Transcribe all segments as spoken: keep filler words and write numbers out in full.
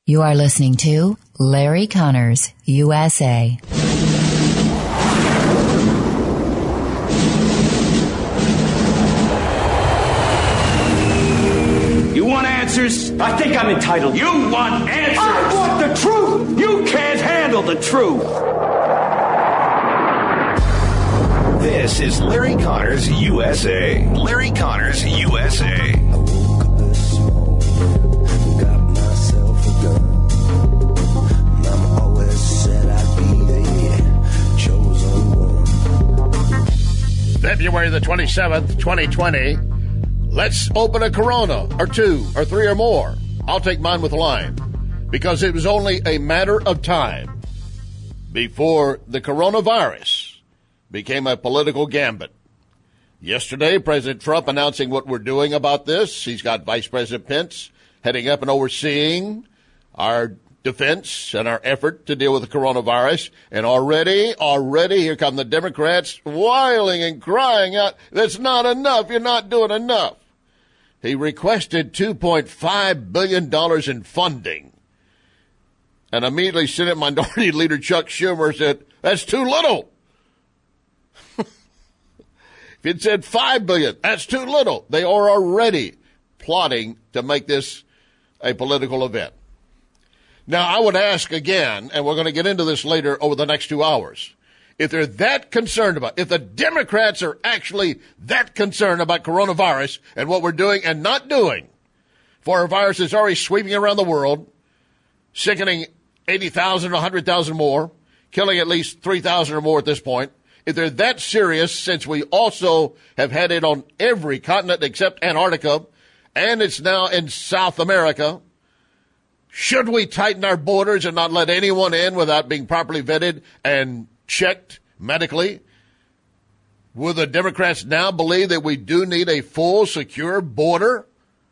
You are listening to Larry Connors, U S A. You want answers? I think I'm entitled. You want answers? I want the truth! You can't handle the truth! This is Larry Connors, U S A. Larry Connors, U S A. February the twenty-seventh, twenty twenty. Let's open a Corona, or two, or three, or more. I'll take mine with lime, because it was only a matter of time before the coronavirus became a political gambit. Yesterday, President Trump announcing what we're doing about this. He's got Vice President Pence heading up and overseeing our defense and our effort to deal with the coronavirus. And already, already, here come the Democrats whiling and crying out, that's not enough, you're not doing enough. He requested two point five billion dollars in funding. And immediately Senate Minority Leader Chuck Schumer said, that's too little. If it said five billion dollars, that's too little. They are already plotting to make this a political event. Now, I would ask again, and we're going to get into this later over the next two hours, if they're that concerned about, if the Democrats are actually that concerned about coronavirus and what we're doing and not doing for a virus that's already sweeping around the world, sickening eighty thousand, one hundred thousand more, killing at least three thousand or more at this point, if they're that serious, since we also have had it on every continent except Antarctica, and it's now in South America, should we tighten our borders and not let anyone in without being properly vetted and checked medically? Will the Democrats now believe that we do need a full, secure border?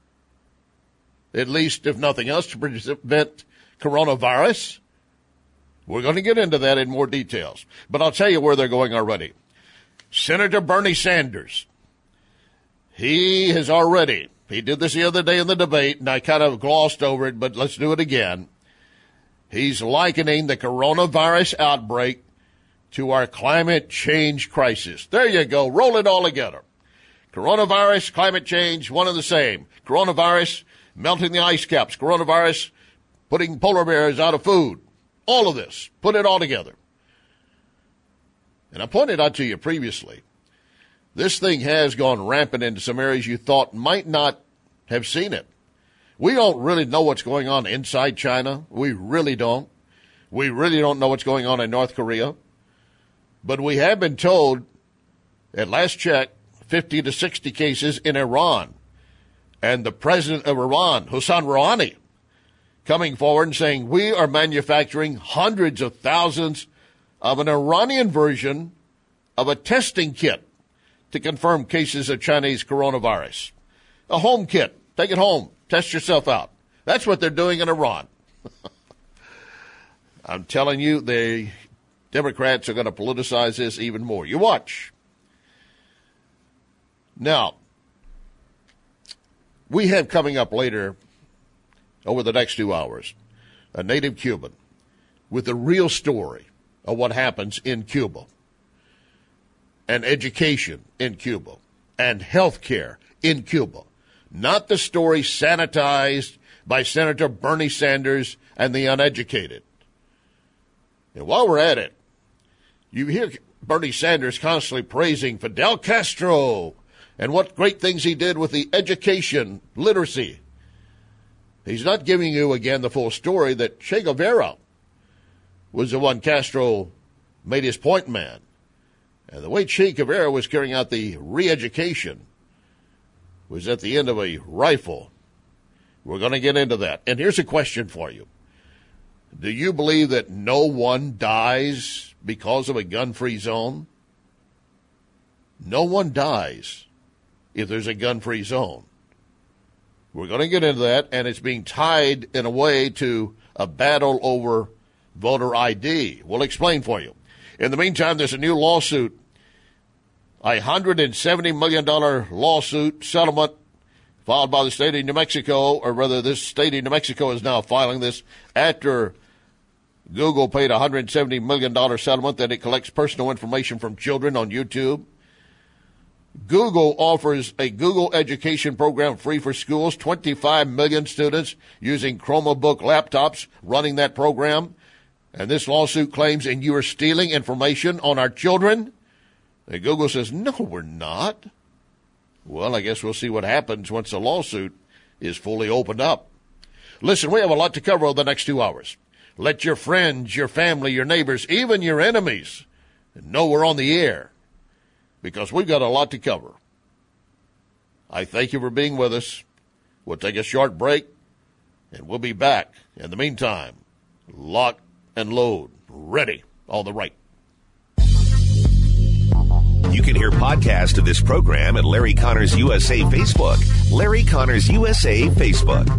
At least, if nothing else, to prevent coronavirus? We're going to get into that in more details. But I'll tell you where they're going already. Senator Bernie Sanders. He has already... He did this the other day in the debate, and I kind of glossed over it, but let's do it again. He's likening the coronavirus outbreak to our climate change crisis. There you go. Roll it all together. Coronavirus, climate change, one and the same. Coronavirus, melting the ice caps. Coronavirus, putting polar bears out of food. All of this. Put it all together. And I pointed out to you previously, this thing has gone rampant into some areas you thought might not have seen it. We don't really know what's going on inside China. We really don't. We really don't know what's going on in North Korea. But we have been told, at last check, fifty to sixty cases in Iran. And the president of Iran, Hassan Rouhani, coming forward and saying, we are manufacturing hundreds of thousands of an Iranian version of a testing kit to confirm cases of Chinese coronavirus. A home kit. Take it home. Test yourself out. That's what they're doing in Iran. I'm telling you, the Democrats are going to politicize this even more. You watch. Now, we have coming up later, over the next two hours, a native Cuban with the real story of what happens in Cuba, and education in Cuba, and health care in Cuba. Not the story sanitized by Senator Bernie Sanders and the uneducated. And while we're at it, you hear Bernie Sanders constantly praising Fidel Castro and what great things he did with the education, literacy. He's not giving you, again, the full story that Che Guevara was the one Castro made his point man. And the way Che Guevara was carrying out the re-education was at the end of a rifle. We're going to get into that. And here's a question for you. Do you believe that no one dies because of a gun-free zone? No one dies if there's a gun-free zone. We're going to get into that, and it's being tied in a way to a battle over voter I D. We'll explain for you. In the meantime, there's a new lawsuit, a one hundred seventy million dollars lawsuit settlement filed by the state of New Mexico, or rather this state of New Mexico is now filing this after Google paid a one hundred seventy million dollars settlement that it collects personal information from children on YouTube. Google offers a Google education program free for schools, twenty-five million students using Chromebook laptops running that program. And this lawsuit claims, and you are stealing information on our children? And Google says, no, we're not. Well, I guess we'll see what happens once the lawsuit is fully opened up. Listen, we have a lot to cover over the next two hours. Let your friends, your family, your neighbors, even your enemies know we're on the air, because we've got a lot to cover. I thank you for being with us. We'll take a short break, and we'll be back. In the meantime, lock and load. Ready. On the right. You can hear podcasts of this program at Larry Connors U S A Facebook. Larry Connors U S A Facebook.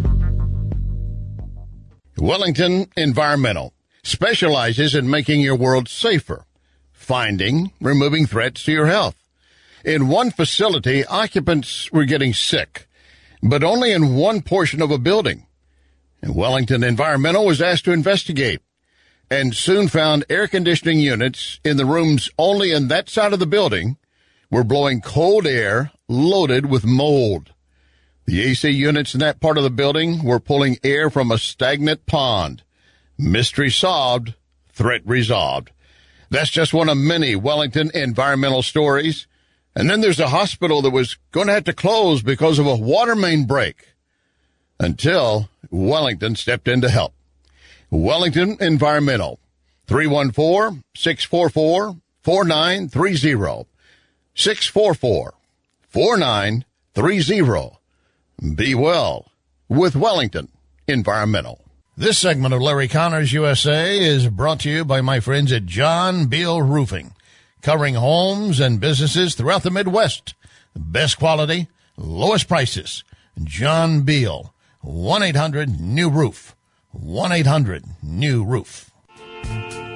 Wellington Environmental specializes in making your world safer, finding, removing threats to your health. In one facility, occupants were getting sick, but only in one portion of a building. And Wellington Environmental was asked to investigate, and soon found air conditioning units in the rooms only in that side of the building were blowing cold air loaded with mold. The A C units in that part of the building were pulling air from a stagnant pond. Mystery solved, threat resolved. That's just one of many Wellington environmental stories. And then there's a hospital that was going to have to close because of a water main break, until Wellington stepped in to help. Wellington Environmental, three one four, six four four, four nine three zero, six four four, four nine three zero. Be well with Wellington Environmental. This segment of Larry Connors U S A is brought to you by my friends at John Beal Roofing, covering homes and businesses throughout the Midwest. Best quality, lowest prices. John Beal, one eight hundred new roof. one eight hundred new roof. I've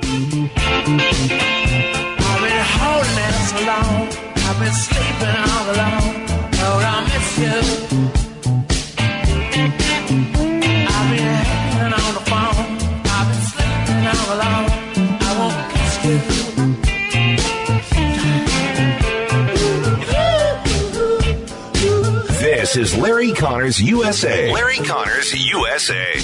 been holding it so long. I've been sleeping all alone. Oh, I miss you. I've been hanging on the phone. I've been sleeping all alone. I won't kiss you. This is Larry Connors U S A. Larry Connors U S A.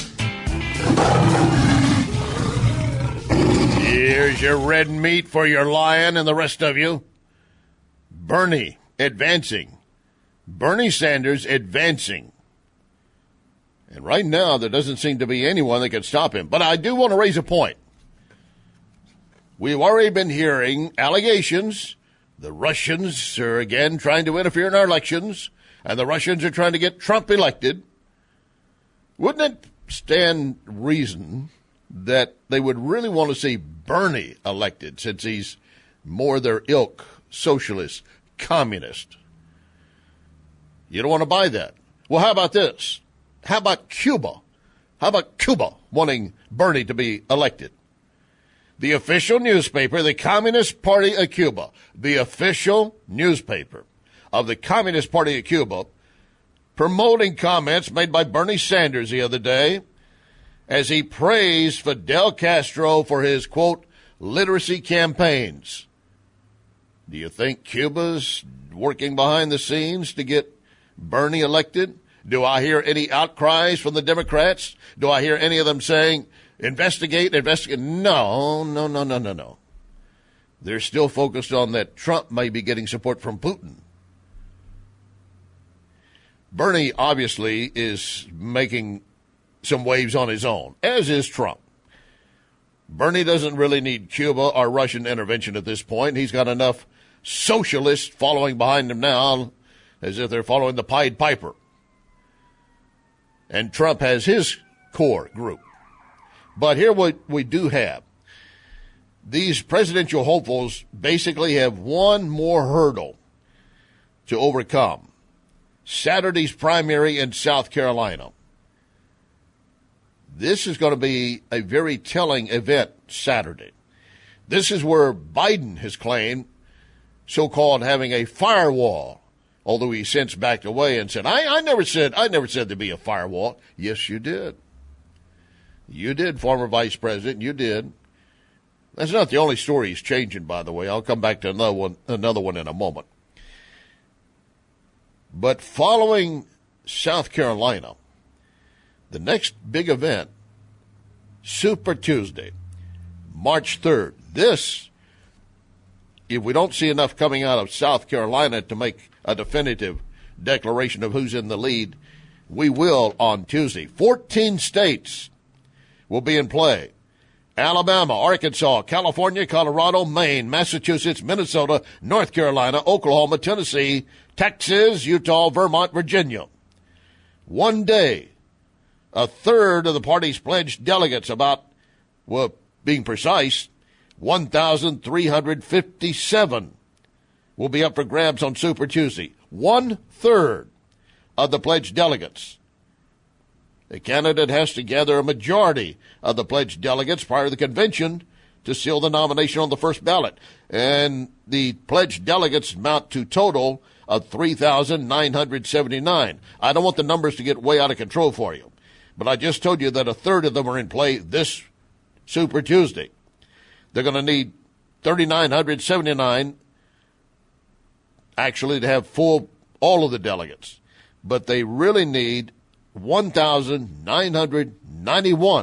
Here's your red meat for your lion and the rest of you. Bernie advancing. Bernie Sanders advancing. And right now, there doesn't seem to be anyone that can stop him. But I do want to raise a point. We've already been hearing allegations. The Russians are again trying to interfere in our elections, and the Russians are trying to get Trump elected. Wouldn't it stand reason that they would really want to see Bernie elected, since he's more their ilk, socialist, communist? You don't want to buy that. Well, how about this? How about Cuba? How about Cuba wanting Bernie to be elected? The official newspaper, the Communist Party of Cuba, the official newspaper of the Communist Party of Cuba, promoting comments made by Bernie Sanders the other day as he praised Fidel Castro for his, quote, literacy campaigns. Do you think Cuba's working behind the scenes to get Bernie elected? Do I hear any outcries from the Democrats? Do I hear any of them saying, investigate, investigate? No, no, no, no, no, no. They're still focused on that Trump may be getting support from Putin. Bernie obviously is making some waves on his own, as is Trump. Bernie doesn't really need Cuba or Russian intervention at this point. He's got enough socialists following behind him now, as if they're following the Pied Piper. And Trump has his core group. But here what we do have. These presidential hopefuls basically have one more hurdle to overcome. Saturday's primary in South Carolina. This is going to be a very telling event Saturday. This is where Biden has claimed so-called having a firewall although he since backed away and said, I, I never said I never said there'd be a firewall. Yes, you did. You did, former Vice President. You did. That's not the only story he's changing, by the way. I'll come back to another one, another one in a moment. But following South Carolina, the next big event, Super Tuesday, March third. This, if we don't see enough coming out of South Carolina to make a definitive declaration of who's in the lead, we will on Tuesday. fourteen states will be in play. Alabama, Arkansas, California, Colorado, Maine, Massachusetts, Minnesota, North Carolina, Oklahoma, Tennessee, Texas, Utah, Vermont, Virginia. One day, a third of the party's pledged delegates, about, well, being precise, one thousand three hundred fifty-seven, will be up for grabs on Super Tuesday. One third of the pledged delegates. The candidate has to gather a majority of the pledged delegates prior to the convention to seal the nomination on the first ballot. And the pledged delegates amount to total of three thousand nine hundred seventy-nine. I don't want the numbers to get way out of control for you, but I just told you that a third of them are in play this Super Tuesday. They're going to need three thousand nine hundred seventy-nine actually to have full all of the delegates, but they really need one thousand nine hundred ninety-one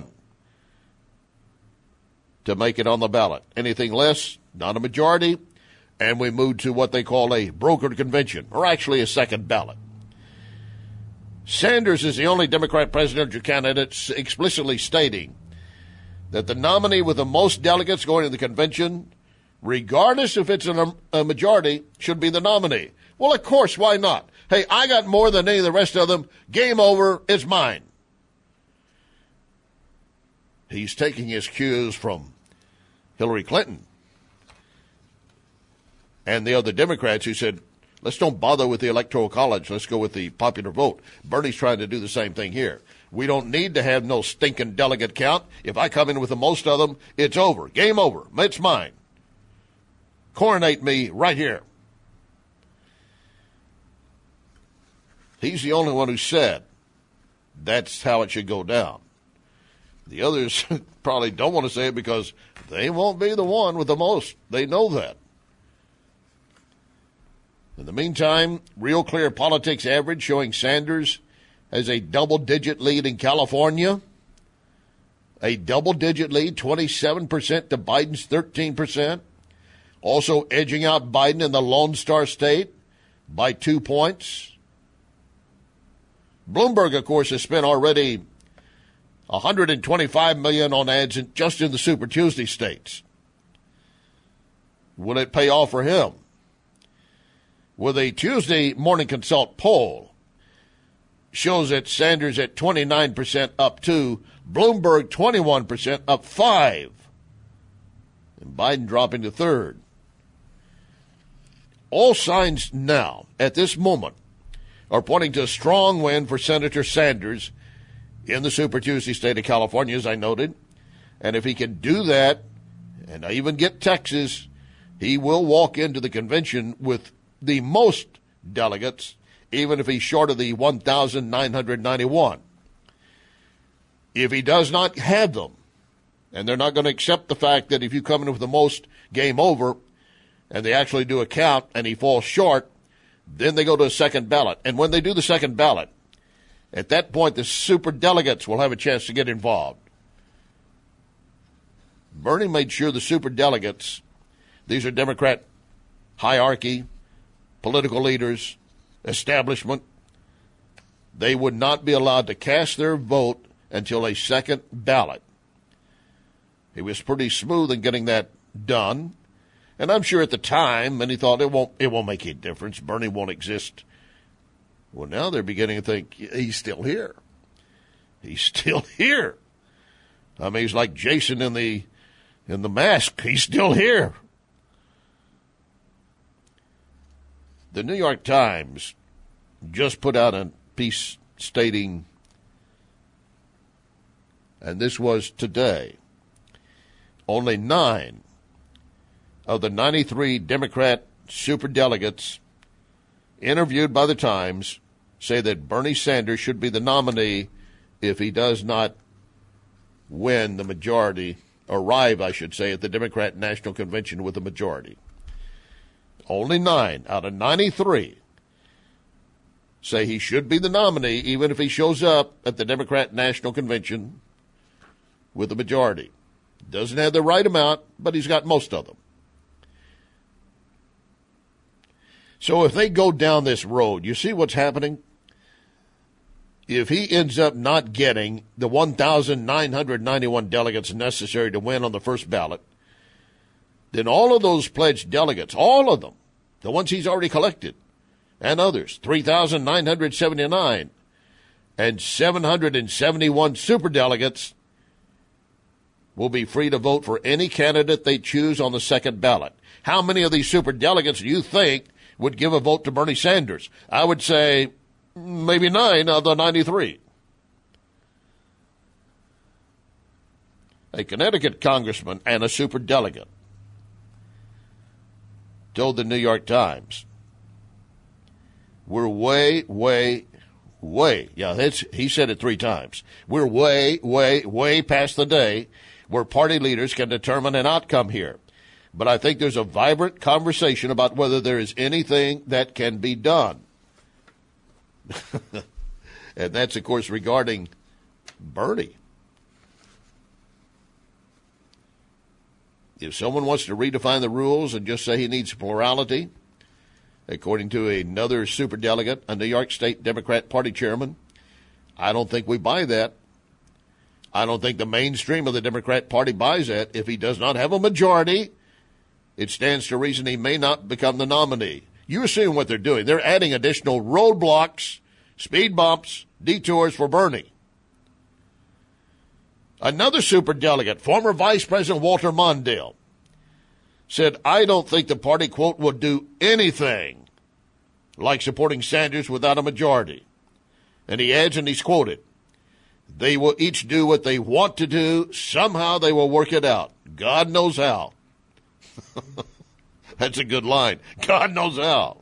to make it on the ballot. Anything less, not a majority, and we move to what they call a brokered convention, or actually a second ballot. Sanders is the only Democrat presidential candidate explicitly stating that the nominee with the most delegates going to the convention, regardless if it's a, a majority, should be the nominee. Well, of course, why not? Hey, I got more than any of the rest of them. Game over. It's mine. He's taking his cues from Hillary Clinton and the other Democrats who said, let's don't bother with the Electoral College. Let's go with the popular vote. Bernie's trying to do the same thing here. We don't need to have no stinking delegate count. If I come in with the most of them, it's over. Game over. It's mine. Coronate me right here. He's the only one who said that's how it should go down. The others probably don't want to say it because they won't be the one with the most. They know that. In the meantime, Real Clear Politics average showing Sanders has a double-digit lead in California. A double-digit lead, twenty-seven percent to Biden's thirteen percent. Also edging out Biden in the Lone Star State by two points. Bloomberg, of course, has spent already one hundred twenty-five million dollars on ads in, just in the Super Tuesday states. Will it pay off for him? With a Tuesday Morning Consult poll, shows that Sanders at twenty-nine percent up two, Bloomberg twenty-one percent up five, and Biden dropping to third. All signs now, at this moment, are pointing to a strong win for Senator Sanders in the Super Tuesday state of California, as I noted. And if he can do that, and even get Texas, he will walk into the convention with the most delegates, even if he's short of the one thousand nine hundred ninety-one. If he does not have them, and they're not going to accept the fact that if you come in with the most, game over, and they actually do a count and he falls short, then they go to a second ballot. And when they do the second ballot, at that point, the super delegates will have a chance to get involved. Bernie made sure the super delegates, these are Democrat hierarchy, political leaders, establishment, they would not be allowed to cast their vote until a second ballot. He was pretty smooth in getting that done. And I'm sure at the time, many thought it won't, it won't make any difference. Bernie won't exist. Well, now they're beginning to think he's still here. He's still here. I mean, he's like Jason in the, in the Mask. He's still here. The New York Times just put out a piece stating, and this was today, only nine of the ninety-three Democrat superdelegates interviewed by the Times, say that Bernie Sanders should be the nominee if he does not win the majority, arrive, I should say, at the Democrat National Convention with a majority. Only nine out of ninety-three say he should be the nominee even if he shows up at the Democrat National Convention with a majority. Doesn't have the right amount, but he's got most of them. So if they go down this road, you see what's happening? If he ends up not getting the one thousand nine hundred ninety-one delegates necessary to win on the first ballot, then all of those pledged delegates, all of them, the ones he's already collected, and others, three thousand nine hundred seventy-nine, and seven hundred seventy-one superdelegates will be free to vote for any candidate they choose on the second ballot. How many of these superdelegates do you think would give a vote to Bernie Sanders? I would say maybe nine of the ninety-three. A Connecticut congressman and a superdelegate told the New York Times, we're way, way, way, yeah, that's, he said it three times. We're way, way, way past the day where party leaders can determine an outcome here. But I think there's a vibrant conversation about whether there is anything that can be done. And that's, of course, regarding Bernie. If someone wants to redefine the rules and just say he needs plurality, according to another superdelegate, a New York State Democrat Party chairman, I don't think we buy that. I don't think the mainstream of the Democrat Party buys that. If he does not have a majority, it stands to reason he may not become the nominee. You assume what they're doing. They're adding additional roadblocks, speed bumps, detours for Bernie. Another superdelegate, former Vice President Walter Mondale, said, I don't think the party, quote, would do anything like supporting Sanders without a majority. And he adds, and he's quoted, they will each do what they want to do. Somehow they will work it out. God knows how. That's a good line. God knows how.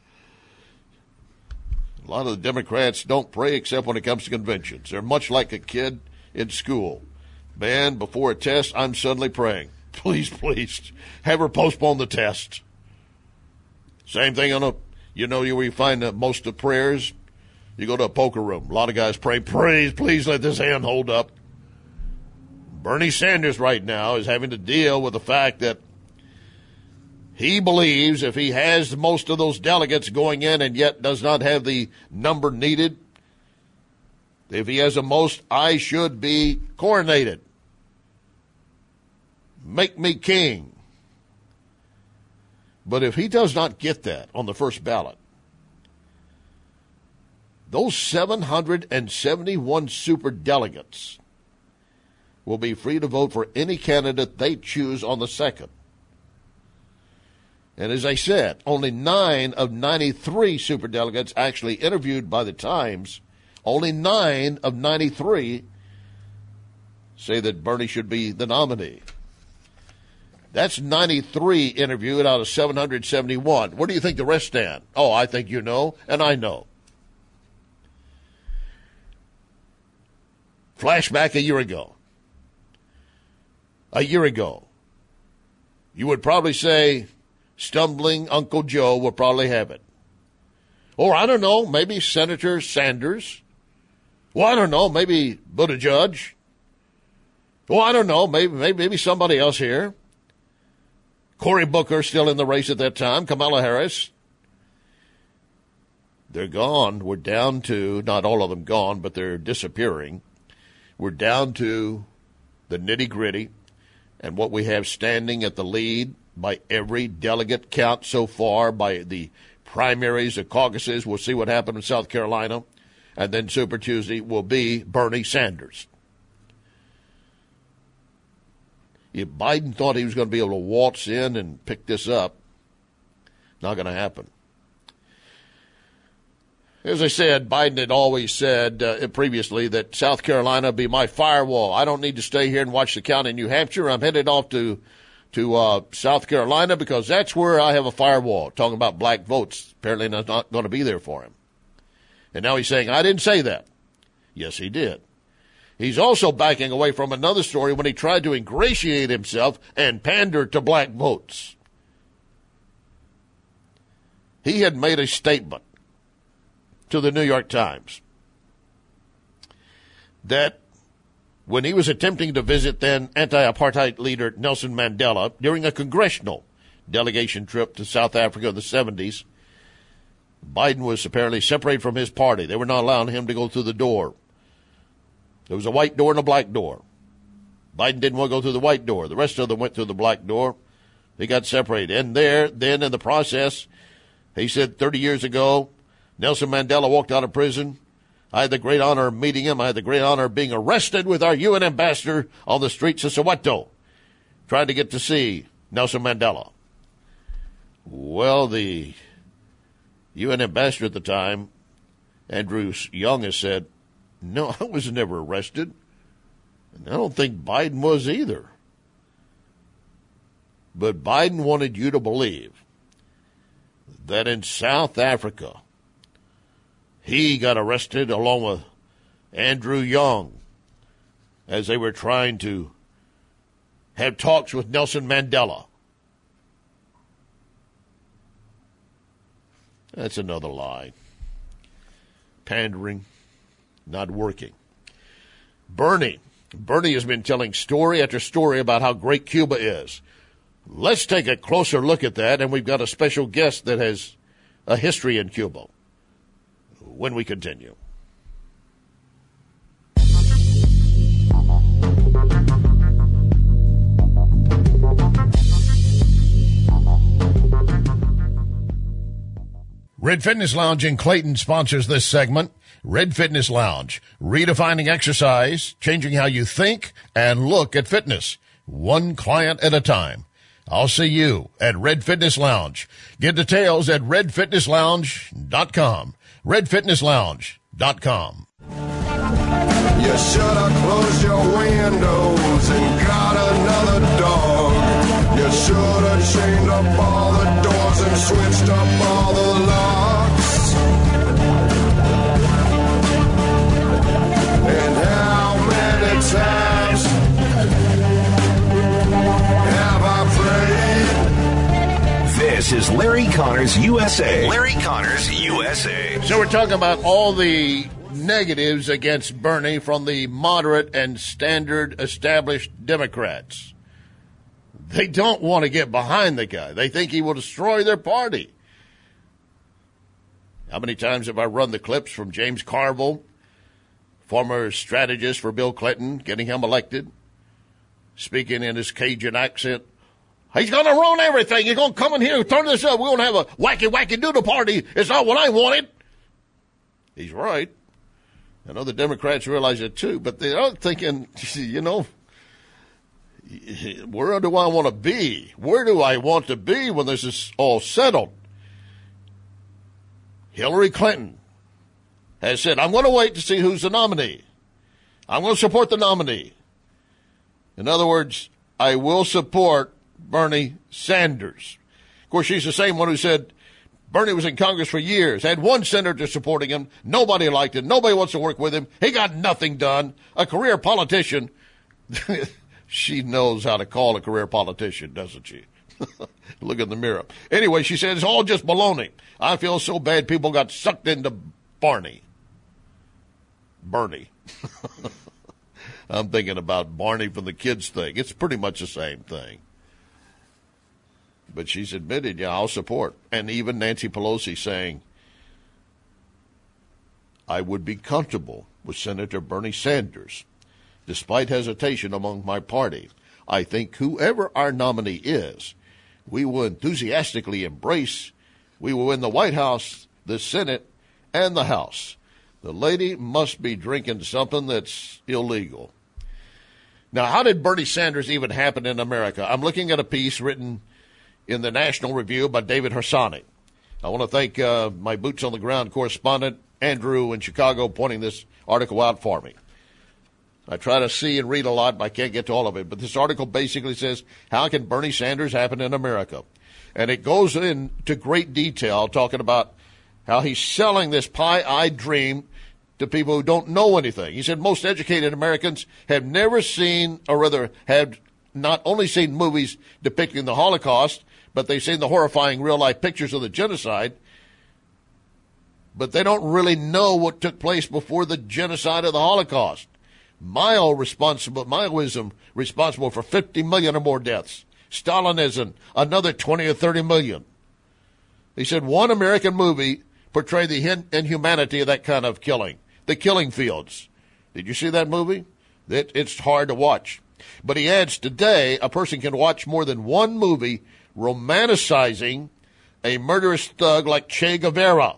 A lot of the Democrats don't pray except when it comes to conventions. They're much like a kid in school. Man, before a test, I'm suddenly praying. Please, please, have her postpone the test. Same thing on a, you know, where you find that most of the prayers, you go to a poker room. A lot of guys pray, please, please let this hand hold up. Bernie Sanders right now is having to deal with the fact that he believes if he has most of those delegates going in and yet does not have the number needed, if he has the most, I should be coronated. Make me king. But if he does not get that on the first ballot, those seven hundred seventy-one superdelegates will be free to vote for any candidate they choose on the second. And as I said, only nine of ninety-three superdelegates actually interviewed by the Times, only nine of ninety-three say that Bernie should be the nominee. That's ninety-three interviewed out of seven hundred seventy-one. Where do you think the rest stand? Oh, I think you know, and I know. Flashback a year ago. A year ago. You would probably say stumbling Uncle Joe will probably have it. Or, I don't know, maybe Senator Sanders. Well, I don't know, maybe Buttigieg. Well, I don't know, maybe, maybe, maybe somebody else here. Cory Booker still in the race at that time, Kamala Harris. They're gone. We're down to, not all of them gone, but they're disappearing. We're down to the nitty-gritty and what we have standing at the lead by every delegate count so far, by the primaries, the caucuses. We'll see what happened in South Carolina. And then Super Tuesday will be Bernie Sanders. If Biden thought he was going to be able to waltz in and pick this up, not going to happen. As I said, Biden had always said uh, previously that South Carolina be my firewall. I don't need to stay here and watch the count in New Hampshire. I'm headed off to to uh, South Carolina because that's where I have a firewall, talking about black votes. Apparently not, not going to be there for him. And now he's saying, I didn't say that. Yes, he did. He's also backing away from another story when he tried to ingratiate himself and pander to black votes. He had made a statement to the New York Times that when he was attempting to visit then anti-apartheid leader Nelson Mandela during a congressional delegation trip to South Africa in the seventies, Biden was apparently separated from his party. They were not allowing him to go through the door. There was a white door and a black door. Biden didn't want to go through the white door. The rest of them went through the black door. They got separated. And there, then in the process, he said thirty years ago, Nelson Mandela walked out of prison. I had the great honor of meeting him. I had the great honor of being arrested with our U N ambassador on the streets of Soweto, trying to get to see Nelson Mandela. Well, the U N ambassador at the time, Andrew Young, has said, no, I was never arrested. And I don't think Biden was either. But Biden wanted you to believe that in South Africa, he got arrested along with Andrew Young as they were trying to have talks with Nelson Mandela. That's another lie. Pandering, not working. Bernie. Bernie has been telling story after story about how great Cuba is. Let's take a closer look at that, and we've got a special guest that has a history in Cuba when we continue. Red Fitness Lounge in Clayton sponsors this segment. Red Fitness Lounge, redefining exercise, changing how you think and look at fitness, one client at a time. I'll see you at Red Fitness Lounge. Get details at red fitness lounge dot com. red fitness lounge dot com. You should have closed your windows and got another dog. You should have chained up all the doors and switched up all the locks. And how many times have I prayed? This is Larry Connors U S A. Larry Connors U S A. So we're talking about all the negatives against Bernie from the moderate and standard established Democrats. They don't want to get behind the guy. They think he will destroy their party. How many times have I run the clips from James Carville, former strategist for Bill Clinton, getting him elected, speaking in his Cajun accent? He's going to ruin everything. He's going to come in here and turn this up. We're going to have a wacky, wacky doodle party. It's not what I wanted. He's right. I know the Democrats realize it too, but they're thinking, you know, where do I want to be? Where do I want to be when this is all settled? Hillary Clinton has said, I'm going to wait to see who's the nominee. I'm going to support the nominee. In other words, I will support Bernie Sanders. Of course, she's the same one who said Bernie was in Congress for years, had one senator supporting him. Nobody liked him. Nobody wants to work with him. He got nothing done. A career politician. She knows how to call a career politician, doesn't she? Look in the mirror. Anyway, she said, it's all just baloney. I feel so bad people got sucked into Barney. Bernie. I'm thinking about Barney from the kids thing. It's pretty much the same thing. But she's admitted, yeah, I'll support. And even Nancy Pelosi saying, I would be comfortable with Senator Bernie Sanders, despite hesitation among my party. I think whoever our nominee is, we will enthusiastically embrace. We will win the White House, the Senate, and the House. The lady must be drinking something that's illegal. Now, how did Bernie Sanders even happen in America? I'm looking at a piece written in the National Review by David Harsanyi. I want to thank uh, my boots-on-the-ground correspondent, Andrew, in Chicago, pointing this article out for me. I try to see and read a lot, but I can't get to all of it. But this article basically says, how can Bernie Sanders happen in America? And it goes into great detail talking about how he's selling this pie-eyed dream to people who don't know anything. He said most educated Americans have never seen, or rather have not only seen movies depicting the Holocaust, but they've seen the horrifying real-life pictures of the genocide, but they don't really know what took place before the genocide of the Holocaust. Mao responsible, Maoism responsible for fifty million or more deaths. Stalinism, another twenty or thirty million. He said one American movie portrayed the inhumanity of that kind of killing. The Killing Fields. Did you see that movie? It, it's hard to watch. But he adds, today, a person can watch more than one movie romanticizing a murderous thug like Che Guevara.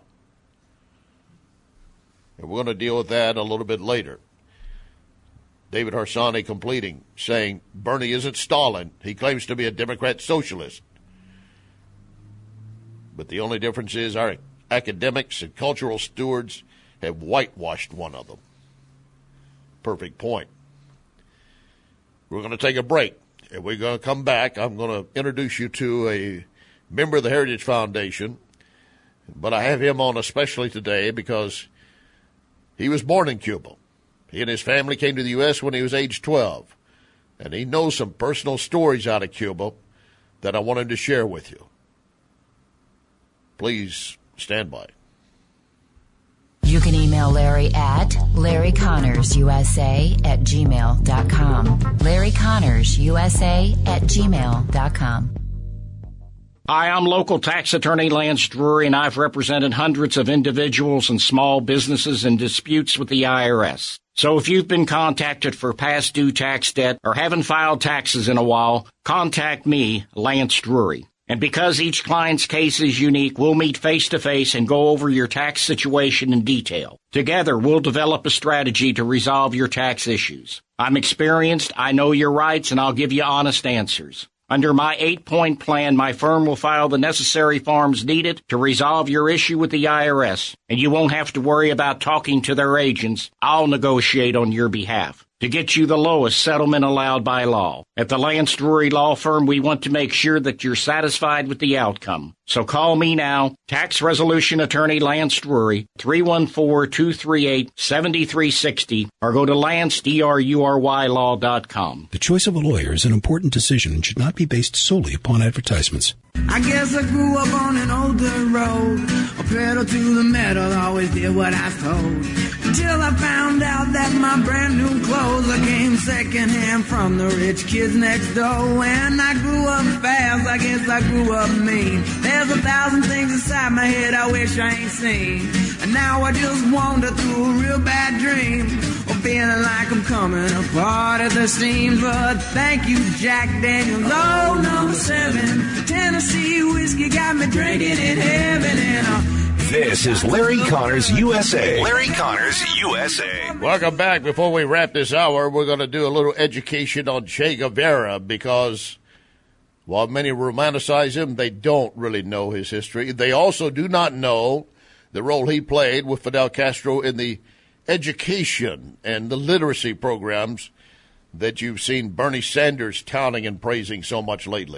And we're going to deal with that a little bit later. David Harsanyi completing, saying Bernie isn't Stalin. He claims to be a Democrat socialist. But the only difference is our academics and cultural stewards have whitewashed one of them. Perfect point. We're going to take a break, and we're going to come back. I'm going to introduce you to a member of the Heritage Foundation, but I have him on especially today because he was born in Cuba. He and his family came to the U S when he was age twelve, and he knows some personal stories out of Cuba that I wanted to share with you. Please stand by. You can email Larry at Larry Connors U S A at gmail dot com. Larry Connors U S A at gmail dot com. Hi, I'm local tax attorney Lance Drury, and I've represented hundreds of individuals and small businesses in disputes with the I R S. So if you've been contacted for past due tax debt or haven't filed taxes in a while, contact me, Lance Drury. And because each client's case is unique, we'll meet face-to-face and go over your tax situation in detail. Together, we'll develop a strategy to resolve your tax issues. I'm experienced, I know your rights, and I'll give you honest answers. Under my eight-point plan, my firm will file the necessary forms needed to resolve your issue with the I R S, and you won't have to worry about talking to their agents. I'll negotiate on your behalf to get you the lowest settlement allowed by law. At the Lance Drury Law Firm, we want to make sure that you're satisfied with the outcome. So call me now, Tax Resolution Attorney Lance Drury, three one four, two three eight, seven three six zero, or go to lance drury law dot com. The choice of a lawyer is an important decision and should not be based solely upon advertisements. I guess I grew up on an older road, a pedal to the metal, always did what I was told. Until I found out that my brand new clothes I came secondhand from the rich kids next door. When I grew up fast, I guess I grew up mean. There's a thousand things inside my head I wish I ain't seen. And now I just wander through a real bad dream, or feeling like I'm coming apart at the seams. But thank you, Jack Daniels, oh, number seven. Tennessee whiskey got me drinking in heaven. And uh, This is Larry Connors U S A. Larry Connors U S A. Welcome back. Before we wrap this hour, we're going to do a little education on Che Guevara because while many romanticize him, they don't really know his history. They also do not know the role he played with Fidel Castro in the education and the literacy programs that you've seen Bernie Sanders touting and praising so much lately.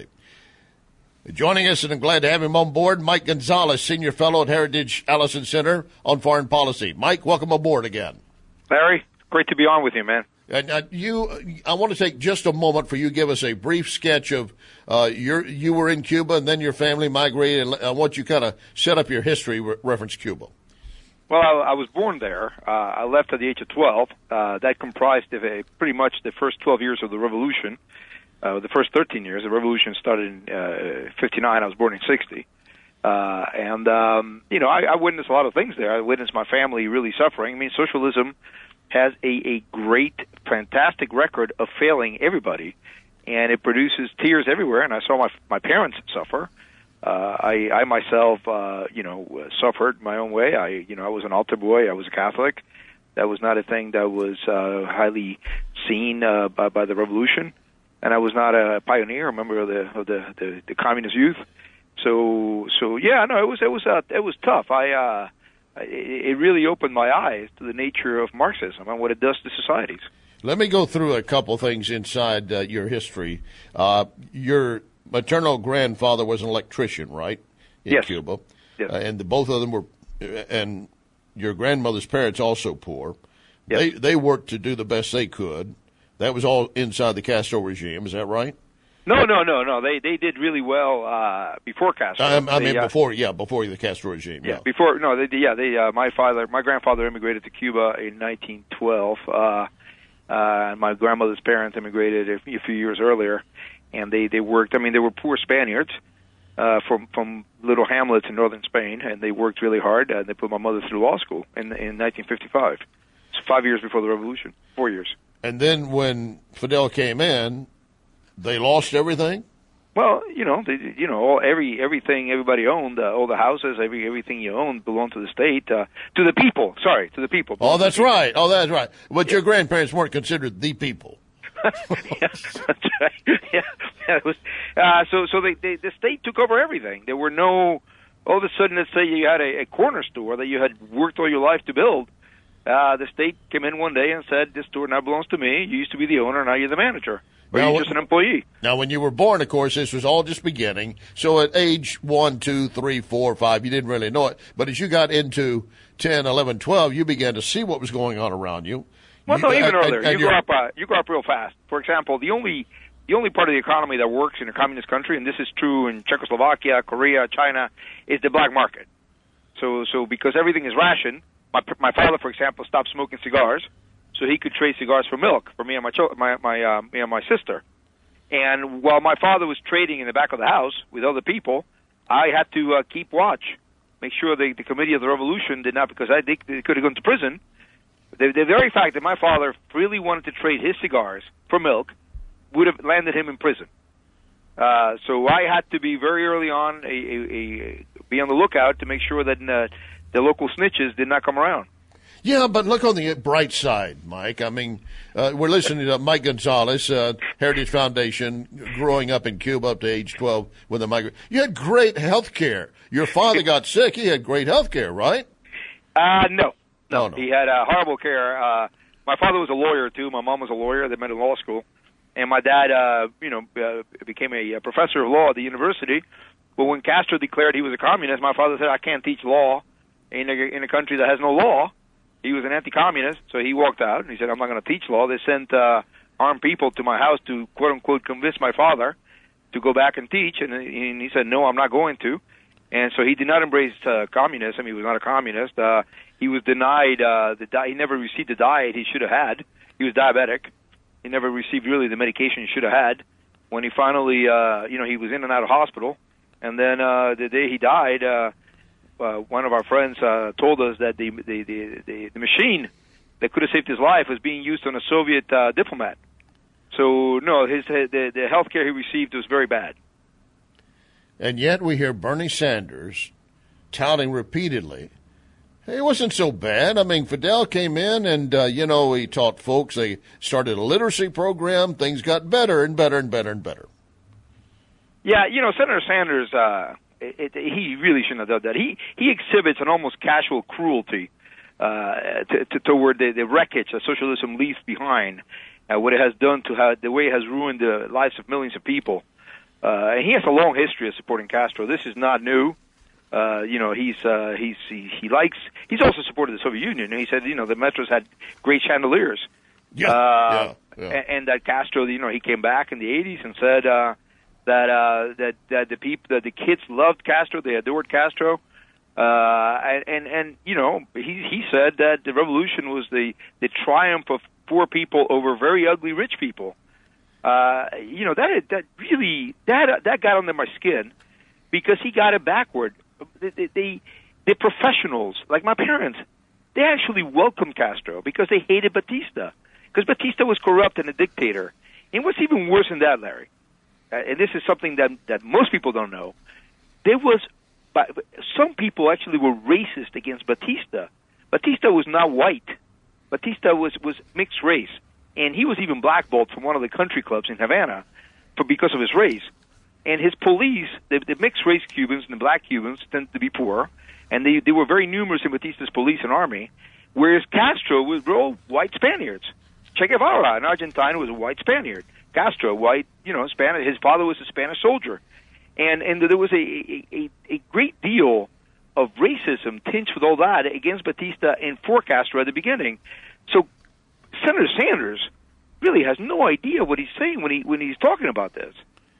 Joining us, and I'm glad to have him on board, Mike Gonzalez, Senior Fellow at Heritage Allison Center on Foreign Policy. Mike, welcome aboard again. Larry, great to be on with you, man. And uh, you, I want to take just a moment for you to give us a brief sketch of uh, your. You were in Cuba, and then your family migrated. And I want you kind of set up your history re- reference Cuba. Well, I, I was born there. Uh, I left at the age of twelve. Uh, that comprised of a, pretty much the first twelve years of the revolution. Uh, the first thirteen years, the revolution started in uh, fifty-nine. I was born in sixty. Uh, and, um, you know, I, I witnessed a lot of things there. I witnessed my family really suffering. I mean, socialism has a, a great, fantastic record of failing everybody, and it produces tears everywhere. And I saw my my parents suffer. Uh, I, I myself, uh, you know, suffered my own way. I, you know, I was an altar boy. I was a Catholic. That was not a thing that was uh, highly seen uh, by, by the revolution. And I was not a pioneer, a member of the of the, the, the communist youth. So so yeah, no, it was it was uh, it was tough. I uh, it, it really opened my eyes to the nature of Marxism and what it does to societies. Let me go through a couple things inside uh, your history. Uh, your maternal grandfather was an electrician, right, in yes. Cuba? Yes. Uh, and the, both of them were, and your grandmother's parents also poor. Yes. They they worked to do the best they could. That was all inside the Castro regime. Is that right? No, no, no, no. They they did really well uh, before Castro. I, I they, mean, uh, before, yeah, before the Castro regime. Yeah, Yeah, before. No, they yeah. They uh, my father, my grandfather immigrated to Cuba in nineteen twelve. Uh, uh, and my grandmother's parents immigrated a, a few years earlier, and they they worked. I mean, they were poor Spaniards uh, from from little hamlets in northern Spain, and they worked really hard. And they put my mother through law school in in nineteen fifty-five. It's five years before the revolution. Four years. And then when Fidel came in, they lost everything. Well, you know, they, you know, all, every everything everybody owned, uh, all the houses, every everything you owned belonged to the state, uh, to the people. Sorry, to the people. Oh, that's people. right. Oh, that's right. But yeah. Your grandparents weren't considered the people. yeah, that's right. Yeah, yeah it was, uh, so so they, they the state took over everything. There were no. All of a sudden, let's say you had a, a corner store that you had worked all your life to build. Uh, the state came in one day and said, "This store now belongs to me. You used to be the owner, now you're the manager." Or now, you're just an employee. Now, when you were born, of course, this was all just beginning. So at age one, two, three, four, five, you didn't really know it. But as you got into ten, eleven, twelve, you began to see what was going on around you. Well, you, no, even and, earlier. and, and you grow up. Uh, you grow up real fast. For example, the only the only part of the economy that works in a communist country, and this is true in Czechoslovakia, Korea, China, is the black market. So, so because everything is rationed, my my father, for example, stopped smoking cigars, so he could trade cigars for milk for me and my cho- my my uh, me and my sister. And while my father was trading in the back of the house with other people, I had to uh, keep watch, make sure the, the committee of the revolution did not, because I they, they could have gone to prison. The, the very fact that my father freely wanted to trade his cigars for milk would have landed him in prison. Uh, so I had to be very early on, a, a, a, be on the lookout to make sure that uh, the local snitches did not come around. Yeah, but look on the bright side, Mike. I mean, uh, we're listening to Mike Gonzalez, uh, Heritage Foundation, growing up in Cuba up to age twelve with a migrant. You had great health care. Your father got sick. He had great health care, right? Uh, no. No, oh, no. He had uh, horrible care. Uh, my father was a lawyer, too. My mom was a lawyer. They met in law school. And my dad, uh, you know, uh, became a, a professor of law at the university. But when Castro declared he was a communist, my father said, I can't teach law in a, in a country that has no law. He was an anti-communist, so he walked out, and he said, I'm not going to teach law. They sent uh, armed people to my house to, quote-unquote, convince my father to go back and teach, and, and he said, no, I'm not going to. And so he did not embrace uh, communism. He was not a communist. Uh, he was denied, uh, the di- he never received the diet he should have had. He was diabetic. He never received, really, the medication he should have had. When he finally, uh, you know, he was in and out of hospital, and then uh, the day he died, uh, Uh, one of our friends uh, told us that the the, the the the machine that could have saved his life was being used on a Soviet uh, diplomat. So no, his the the health care he received was very bad. And yet we hear Bernie Sanders touting repeatedly, hey, it wasn't so bad. I mean, Fidel came in and, uh, you know, he taught folks. They started a literacy program. Things got better and better and better and better. Yeah, you know, Senator Sanders, uh, it, it, he really shouldn't have done that. He he exhibits an almost casual cruelty uh, to, to, toward the, the wreckage that socialism leaves behind, uh, what it has done to how, the way it has ruined the lives of millions of people. Uh, and he has a long history of supporting Castro. This is not new. Uh, you know, he's uh, he's he, he likes. He's also supported the Soviet Union. And he said, you know, the metros had great chandeliers. Yeah, uh, yeah, yeah. And, and that Castro, you know, he came back in the eighties and said uh, that uh, that that the people, that the kids loved Castro. They adored Castro. Uh, and, and and you know, he he said that the revolution was the the triumph of poor people over very ugly rich people. Uh, you know, that that really that that got under my skin because he got it backward. The, the, the professionals, like my parents, they actually welcomed Castro because they hated Batista. Because Batista was corrupt and a dictator. And what's even worse than that, Larry, uh, and this is something that that most people don't know, there was, some people actually were racist against Batista. Batista was not white. Batista was, was mixed race. And he was even blackballed from one of the country clubs in Havana for because of his race. And his police, the, the mixed-race Cubans and the black Cubans tend to be poor, and they, they were very numerous in Batista's police and army, whereas Castro was all white Spaniards. Che Guevara, an Argentine, was a white Spaniard. Castro, white, you know, Spanish. His father was a Spanish soldier, and and there was a a, a great deal of racism tinged with all that against Batista and for Castro at the beginning. So Senator Sanders really has no idea what he's saying when he when he's talking about this.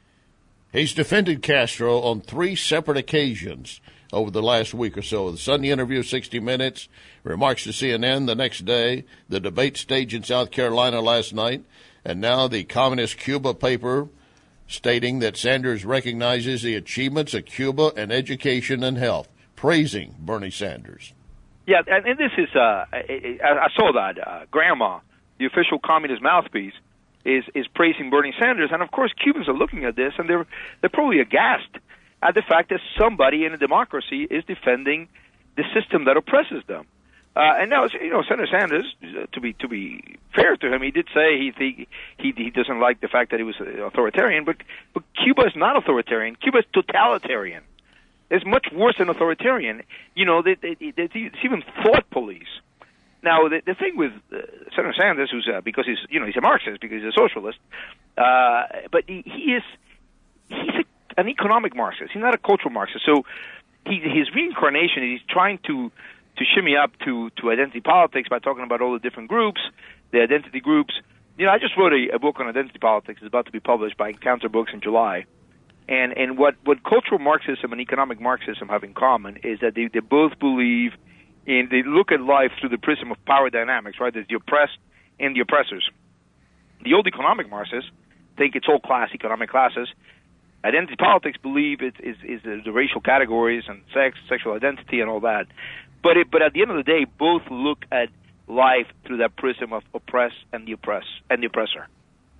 He's defended Castro on three separate occasions over the last week or so. The Sunday interview, sixty minutes, remarks to C N N the next day, the debate stage in South Carolina last night, and now the Communist Cuba paper stating that Sanders recognizes the achievements of Cuba in education and health, praising Bernie Sanders. Yeah, and, and this is, uh, I, I saw that, uh, Grandma, the official communist mouthpiece, is, is praising Bernie Sanders. And, of course, Cubans are looking at this, and they're, they're probably aghast at the fact that somebody in a democracy is defending the system that oppresses them. Uh, and now, you know, Senator Sanders, uh, to be to be fair to him, he did say he he he, he doesn't like the fact that he was authoritarian, but but Cuba is not authoritarian. Cuba is totalitarian. It's much worse than authoritarian. You know, they, they, they, it's even thought police. Now, the, the thing with uh, Senator Sanders, who's uh, because he's you know he's a Marxist because he's a socialist, uh, but he, he is he's a, an economic Marxist. He's not a cultural Marxist. So he, his reincarnation, he's trying to. to shimmy up to, to identity politics by talking about all the different groups, the identity groups. You know, I just wrote a, a book on identity politics. It's about to be published by Encounter Books in July. And and what, what cultural Marxism and economic Marxism have in common is that they, they both believe in, they look at life through the prism of power dynamics, right? There's the oppressed and the oppressors. The old economic Marxists think it's all class, economic classes. Identity politics believe it is, is the, the racial categories and sex, sexual identity, and all that. But it, but at the end of the day, both look at life through that prism of oppress and the oppress and the oppressor.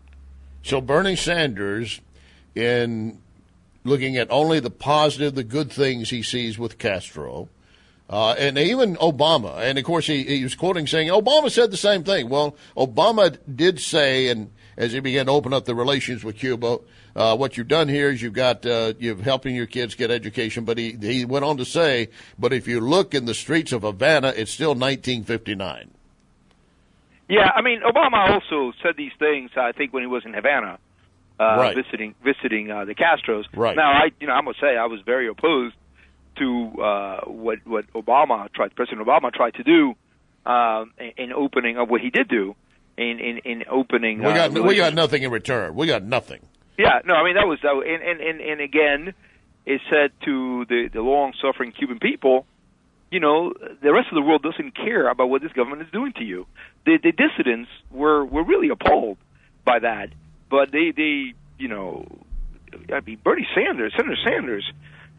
So Bernie Sanders, in looking at only the positive, the good things he sees with Castro, uh, and even Obama, and of course he, he was quoting saying Obama said the same thing. Well, Obama did say, and as he began to open up the relations with Cuba, uh, what you've done here is you've got uh, you're helping your kids get education. But he he went on to say, but if you look in the streets of Havana, it's still nineteen fifty-nine. Yeah, I mean, Obama also said these things, I think, when he was in Havana, uh, right. visiting visiting uh, the Castros. Right. Now, I you know I must say I was very opposed to uh, what what Obama tried, President Obama tried to do um, in, in opening of what he did do in in, in opening. We got uh, we got nothing in return. We got nothing. Yeah, no, I mean that was that, and, and and and again, it said to the the long-suffering Cuban people, you know, the rest of the world doesn't care about what this government is doing to you. The the dissidents were were really appalled by that, but they they you know, I mean Bernie Sanders, Senator Sanders,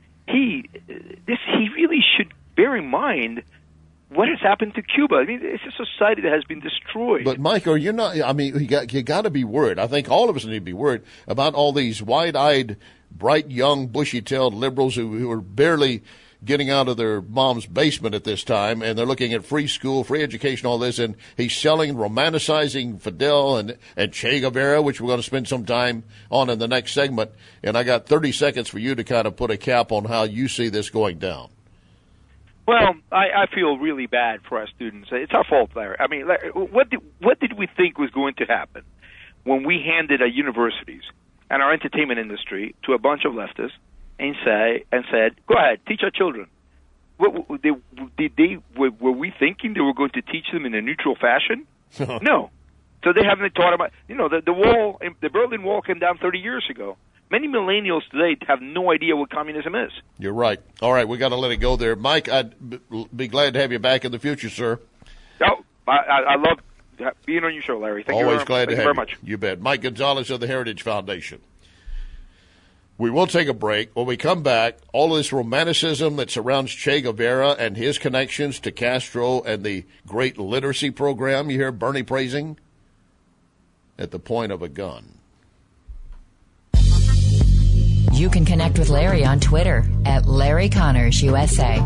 he this he really should bear in mind what has happened to Cuba. I mean, it's a society that has been destroyed. But, Michael, you're not, I mean, you got, you got to be worried. I think all of us need to be worried about all these wide-eyed, bright, young, bushy-tailed liberals who, who are barely getting out of their mom's basement at this time, and they're looking at free school, free education, all this, and he's selling, romanticizing Fidel and, and Che Guevara, which we're going to spend some time on in the next segment. And I got thirty seconds for you to kind of put a cap on how you see this going down. Well, I, I feel really bad for our students. It's our fault, Larry. I mean, Larry, what did, what did we think was going to happen when we handed our universities and our entertainment industry to a bunch of leftists and say and said, "Go ahead, teach our children"? What, did they, they were, were we thinking they were going to teach them in a neutral fashion? No. So they haven't taught about. You know, the, the wall, the Berlin Wall came down thirty years ago. Many millennials today have no idea what communism is. You're right. All right, we got to let it go there. Mike, I'd be glad to have you back in the future, sir. Oh, I, I love being on your show, Larry. Thank Always you, glad thank to you have very you. much. You bet. Mike Gonzalez of the Heritage Foundation. We will take a break. When we come back, all of this romanticism that surrounds Che Guevara and his connections to Castro and the great literacy program you hear Bernie praising at the point of a gun. You can connect with Larry on Twitter at Larry Connors U S A.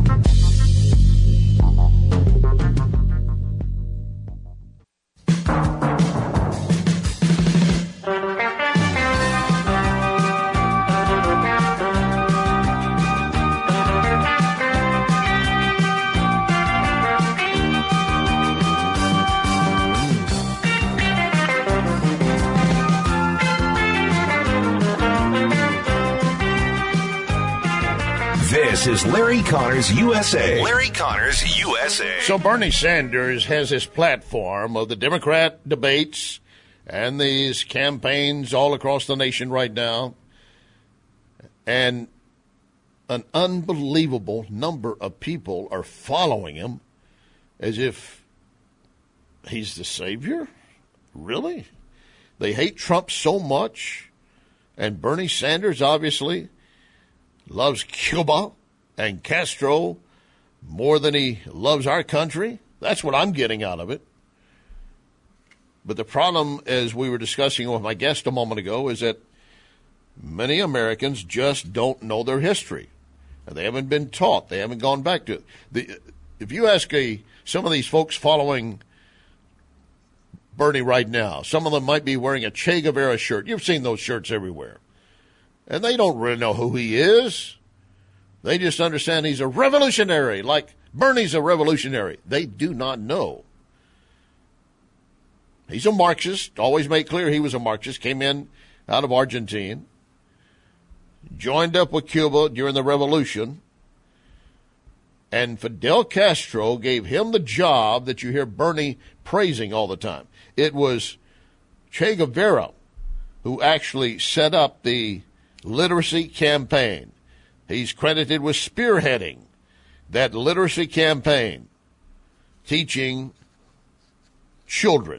This is Larry Connors U S A. Larry Connors U S A. So Bernie Sanders has this platform of the Democrat debates and these campaigns all across the nation right now. And an unbelievable number of people are following him as if he's the savior. Really? They hate Trump so much. And Bernie Sanders obviously loves Cuba and Castro more than he loves our country. That's what I'm getting out of it. But the problem, as we were discussing with my guest a moment ago, is that many Americans just don't know their history. And they haven't been taught. They haven't gone back to it. The, if you ask a, some of these folks following Bernie right now, some of them might be wearing a Che Guevara shirt. You've seen those shirts everywhere. And they don't really know who he is. They just understand he's a revolutionary, like Bernie's a revolutionary. They do not know. He's a Marxist. Always made clear he was a Marxist. Came in out of Argentina. Joined up with Cuba during the revolution. And Fidel Castro gave him the job that you hear Bernie praising all the time. It was Che Guevara who actually set up the literacy campaign. He's credited with spearheading that literacy campaign, teaching children.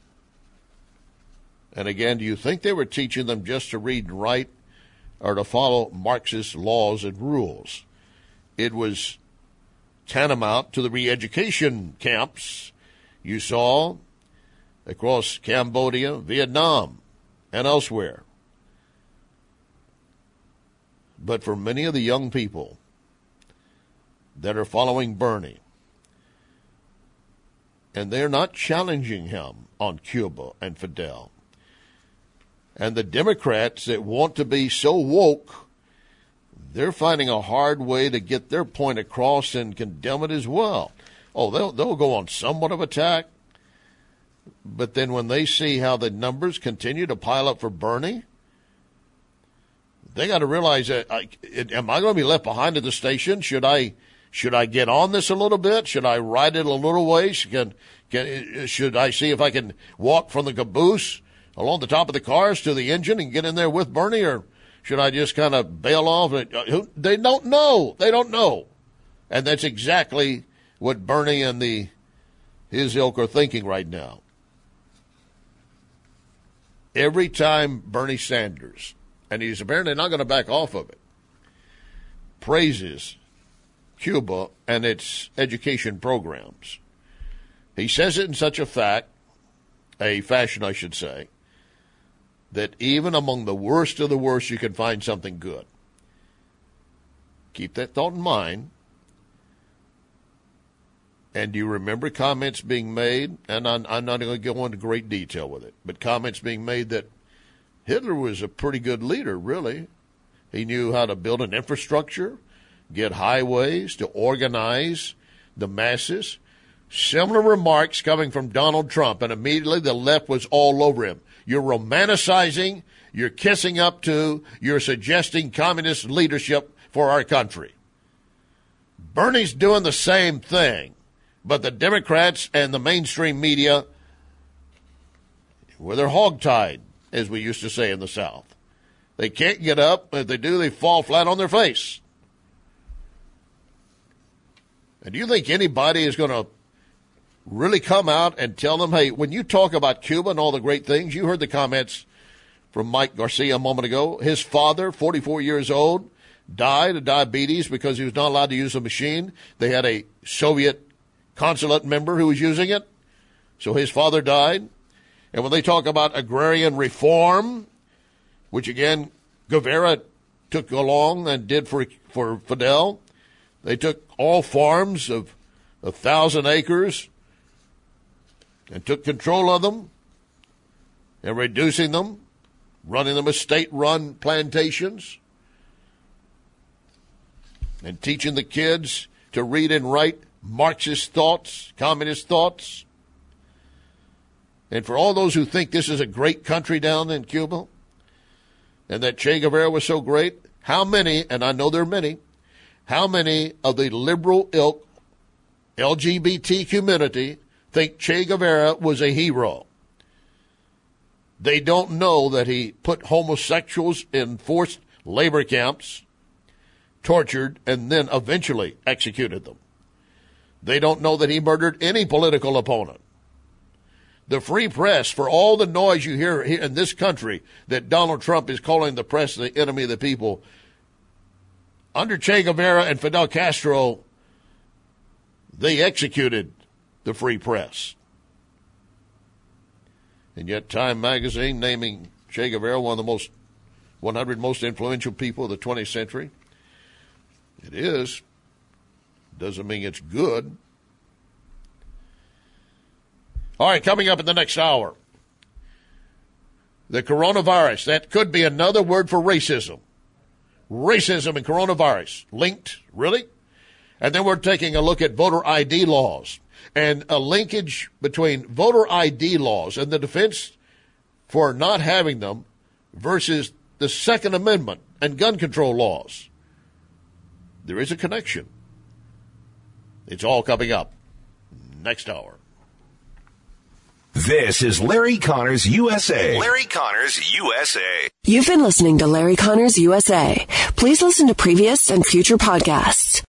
And again, do you think they were teaching them just to read and write or to follow Marxist laws and rules? It was tantamount to the re-education camps you saw across Cambodia, Vietnam, and elsewhere. But for many of the young people that are following Bernie, and they're not challenging him on Cuba and Fidel, and the Democrats that want to be so woke, they're finding a hard way to get their point across and condemn it as well. Oh, they'll, they'll go on somewhat of attack, but then when they see how the numbers continue to pile up for Bernie, they got to realize that, I, it, am I going to be left behind at the station? Should I should I get on this a little bit? Should I ride it a little ways? Can, can, should I see if I can walk from the caboose along the top of the cars to the engine and get in there with Bernie, or should I just kind of bail off? They don't know. They don't know. And that's exactly what Bernie and the his ilk are thinking right now. Every time Bernie Sanders, and he's apparently not going to back off of it, praises Cuba and its education programs, he says it in such a fact, a fashion, I should say, that even among the worst of the worst, you can find something good. Keep that thought in mind. And do you remember comments being made, and I'm, I'm not going to go into great detail with it, but comments being made that Hitler was a pretty good leader, really. He knew how to build an infrastructure, get highways, to organize the masses. Similar remarks coming from Donald Trump, and immediately the left was all over him. You're romanticizing, you're kissing up to, you're suggesting communist leadership for our country. Bernie's doing the same thing, but the Democrats and the mainstream media, well, they're hogtied, as we used to say in the South. They can't get up. If they do, they fall flat on their face. And do you think anybody is going to really come out and tell them, hey, when you talk about Cuba and all the great things, you heard the comments from Mike Garcia a moment ago. His father, forty-four years old, died of diabetes because he was not allowed to use a machine. They had a Soviet consulate member who was using it, so his father died. And when they talk about agrarian reform, which again Guevara took along and did for for Fidel, they took all farms of a thousand acres and took control of them and reducing them, running them as state-run plantations, and teaching the kids to read and write Marxist thoughts, communist thoughts. And for all those who think this is a great country down in Cuba and that Che Guevara was so great, how many, and I know there are many, How many of the liberal ilk L G B T community think Che Guevara was a hero? They don't know that he put homosexuals in forced labor camps, tortured, and then eventually executed them. They don't know that he murdered any political opponent. The free press, for all the noise you hear here in this country that Donald Trump is calling the press the enemy of the people, under Che Guevara and Fidel Castro, they executed the free press. And yet Time magazine naming Che Guevara one of the most one hundred most influential people of the twentieth century. It is. Doesn't mean it's good. All right, coming up in the next hour, the coronavirus. That could be another word for racism. Racism and coronavirus linked, really? And then we're taking a look at voter I D laws and a linkage between voter I D laws and the defense for not having them versus the Second Amendment and gun control laws. There is a connection. It's all coming up next hour. This is Larry Connors U S A. Larry Connors U S A. You've been listening to Larry Connors U S A. Please listen to previous and future podcasts.